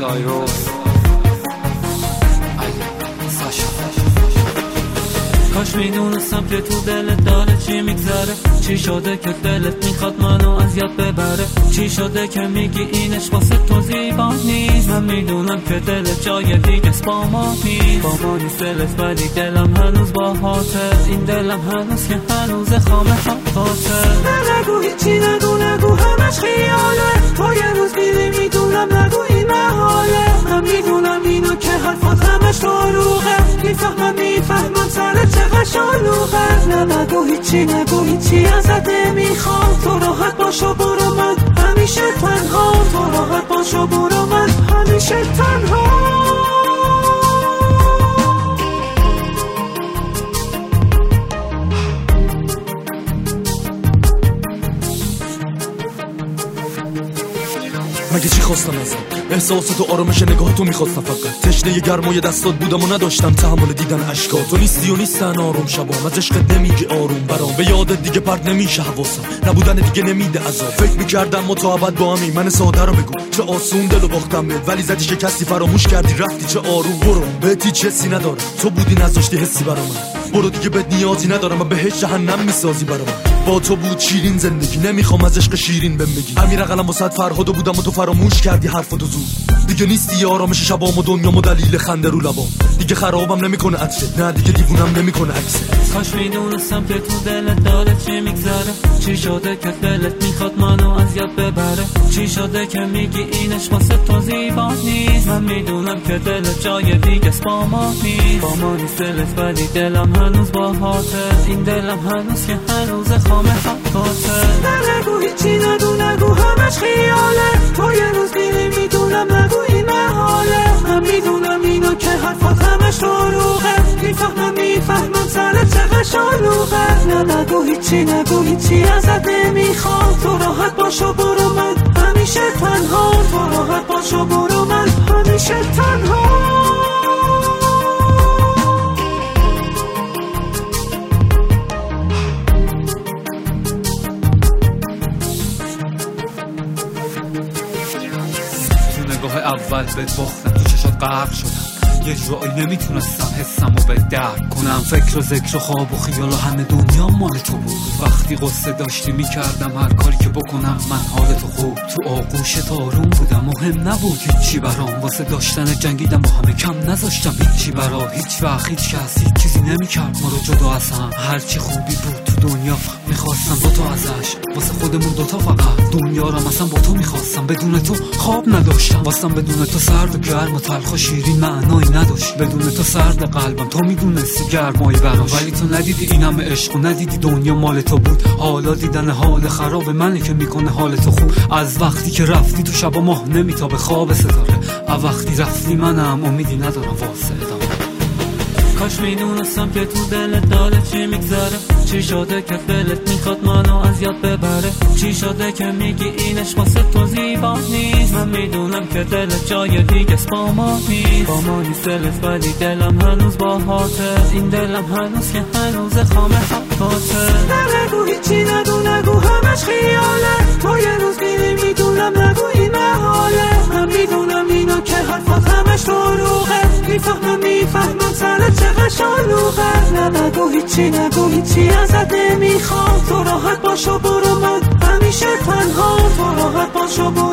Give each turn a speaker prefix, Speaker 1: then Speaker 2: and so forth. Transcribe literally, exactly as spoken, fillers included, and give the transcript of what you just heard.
Speaker 1: سایروس کاش میدونستم که تو دلت داره چی میگذره، چی شده که دلت میخواد منو از یاد ببره، چی شده که میگی اینش واسه تو زیبا نیست. من میدونم که دلت جای دیگه با ما نیست، با ما نیست دلت ولی دلم هنوز با هاته، این دلم هنوز که هنوز خامه خاطر.
Speaker 2: نه نگو هیچی نگو نگو همش خیاله، تا یه روز میری میدونم نگو این محاله. من میدونم اینو که حرفات همش دروغه، میفهمم میفهمم سرت چقدر شلوغه. نه نگو هیچی نگو هیچی ازت نمیخوام، تو راحت باشو برو من همیشه تنها، تو راحت باشو برو من همیشه تنها.
Speaker 3: مگه چی خواستم ازم؟ احساسات و آرامش نگاه تو میخواستم، فقط تشنه گرمای دستات بودم و نداشتم تحمل دیدن اشکات. تو نیستی و نیستن آروم شبام، از عشقت نمیگی آروم برام، به یادت دیگه پرت نمیشه حواسم، نبودن دیگه نمیده عذاب. فکر میکردم ما تا ابد با همین، من ساده رو بگو چه آسون دلو باختم بهت، ولی زدی شکستی فراموش کردی رفتی چه آروم. برو بهت هیچ حسی ندارم، تو بودی نذاشتی حسی برام، برو دیگه بهت نیازی ندارم و بهش جهنم میسازی برام. با تو بود شیرین زندگی، نمیخوام از عشق شیرین بهم بگی. امیر قلم واسط فرهادو بودم و تو فراموش کردی حرفاتو زود، دیگه نیستی آرامش شبام و دنیام و دلیل خنده رو لبام، دیگه خرابم نمیکنه عطرت، نه دیگه دیوونم نمیکنه عکست.
Speaker 1: کاش میدونستم که تو دلت داره چی میگذره، چی شده که دلت میخواد منو از یاد ببره، چی شده که میگی اینش واسه تو زیبا نیست. من میدونم که دلت جای دیگه با ما نیست، با ما نیست دلت ولی دلم هنوز با هاته، این دلم هنوز که هنوز خامه خاطر.
Speaker 2: نه نگو هیچی نگو نگو همش خیاله، تو یه روز میری میدونم نگو این محاله. من میدونم اینو که حرفات همش دروغه، میفهمم میفهمم سرت چقدر شلوغه. نه نگو هیچی نگو هیچی ازت نمیخوام، تو راحت باشو برو من همیشه تنها، تو راحت باشو برو من همیشه تنها.
Speaker 1: نگاه اول بهت باختم، تو چشات غرق شدم، یه جایی نمیتونستم حسم رو به درک کنم. فکر و ذکر و خواب و خیال و همه دنیا مال تو بود، وقتی قصه داشتی میکردم هر کاری که بکنم. من حال تو خوب تو آغوشت آروم بودم، مهم نبود هیچی برام، واسه داشتن جنگیدم با همه، کم نذاشتم هیچی برا هیچ وقت هیچ کس هیچ چیزی نمیکرد ما رو جدا از هم. هرچی خوبی بود تو دنیا میخواستم دوتا ازش، واسه خودمون دوتا فقط، دنیا رو مثلا با تو میخواستم، بدون تو خواب نداشتم، واسم بدون تو سرد و گرم و تلخ و شیرین معنایی نداشت، بدون تو سرد قلبم تو میدونستی گرمایی براش، ولی تو ندیدی این همه عشق و ندیدی دنیا مال تو بود. حالا دیدن حال خراب منه که میکنه حال تو خوب، از وقتی که رفتی تو شب و ماه نمیتابه خواب ستاره، از وقتی رفتی منم امیدی ندارم واسه ادامه. کاش میدونستم که تو دلت داره چی میگذره، چی شده که دلت میخواد منو از یاد ببره، چی شده که میگی اینش واسه تو زیبا نیست. من میدونم که دلت جای دیگه با ما نیست، با ما نیست دلت ولی دلم هنوز با هاته، این دلم هنوز که هنوز خامه خاطر.
Speaker 2: نه نگو هیچی نگو نگو همش خیاله، تو یه روز میری میدونم نگو این محاله. من میدونم اینو که حرفات همش دروغه، میفهمم میفهمم سرت چقدر شلوغه. نه نگو هیچی نگو هیچی ازت نمیخوام، تو راحت باشو برو من همیشه تنها، تو راحت باشو برو